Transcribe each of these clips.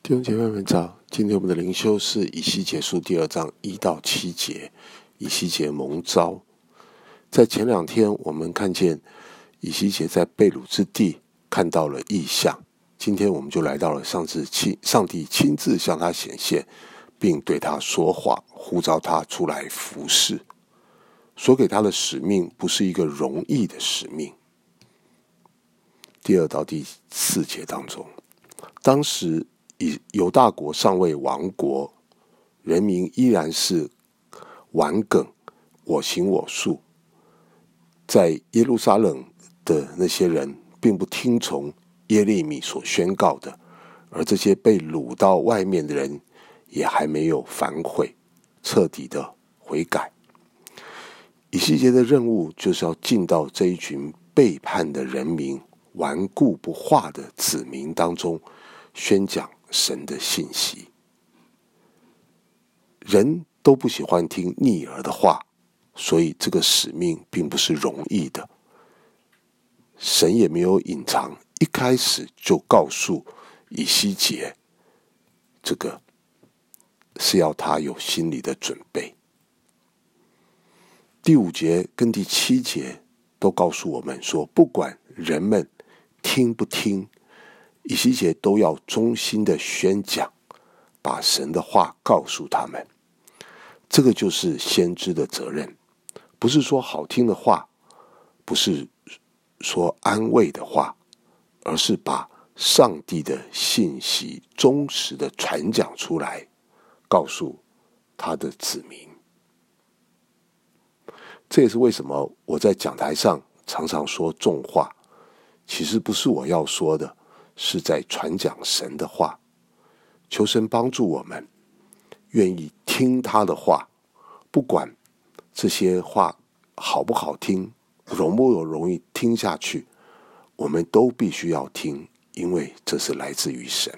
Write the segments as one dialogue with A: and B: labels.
A: 弟兄姐妹们早，今天我们的灵修是以西结书第2章1到7节，以西结蒙召。在前2天我们看见以西结在被掳之地看到了异象，今天我们就来到了上帝亲自向他显现，并对他说话，呼召他出来服侍。所给他的使命不是一个容易的使命。第2到第4节当中，当时犹大国尚未亡国，人民依然是顽梗，我行我素。在耶路撒冷的那些人并不听从耶利米所宣告的，而这些被掳到外面的人也还没有反悔，彻底的悔改。以西结的任务就是要进到这一群背叛的人民、顽固不化的子民当中，宣讲神的信息。人都不喜欢听逆耳的话，所以这个使命并不是容易的。神也没有隐藏，一开始就告诉以西结，这个是要他有心理的准备。第5节跟第7节都告诉我们说，不管人们听不听，以西结都要忠心的宣讲，把神的话告诉他们。这个就是先知的责任，不是说好听的话，不是说安慰的话，而是把上帝的信息忠实的传讲出来，告诉他的子民。这也是为什么我在讲台上常常说重话，其实不是我要说的，是在传讲神的话。求神帮助我们愿意听他的话，不管这些话好不好听，容不容易听下去，我们都必须要听，因为这是来自于神。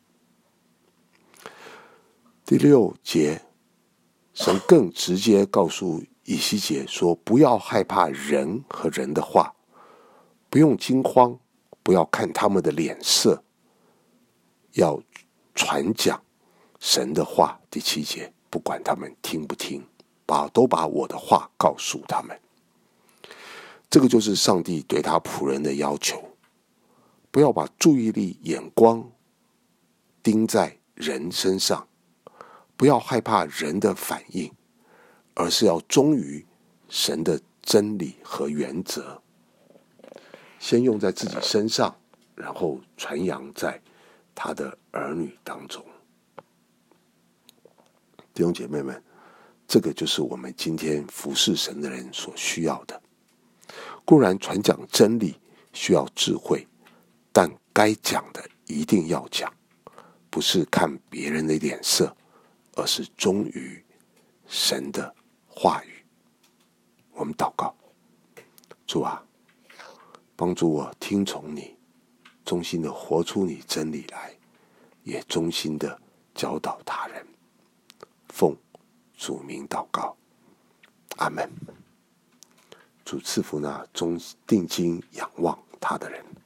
A: 第6节，神更直接告诉以西结说，不要害怕人和人的话，不用惊慌，不要看他们的脸色，要传讲神的话。第7节，不管他们听不听，都把我的话告诉他们。这个就是上帝对他仆人的要求，不要把注意力眼光盯在人身上，不要害怕人的反应，而是要忠于神的真理和原则，先用在自己身上，然后传扬在他的儿女当中。弟兄姐妹们，这个就是我们今天服侍神的人所需要的。固然传讲真理需要智慧，但该讲的一定要讲，不是看别人的脸色，而是忠于神的话语。我们祷告，主啊，帮助我听从你，忠心的活出你真理来，也忠心的教导他人。奉主名祷告，阿们。主赐福那定睛仰望他的人。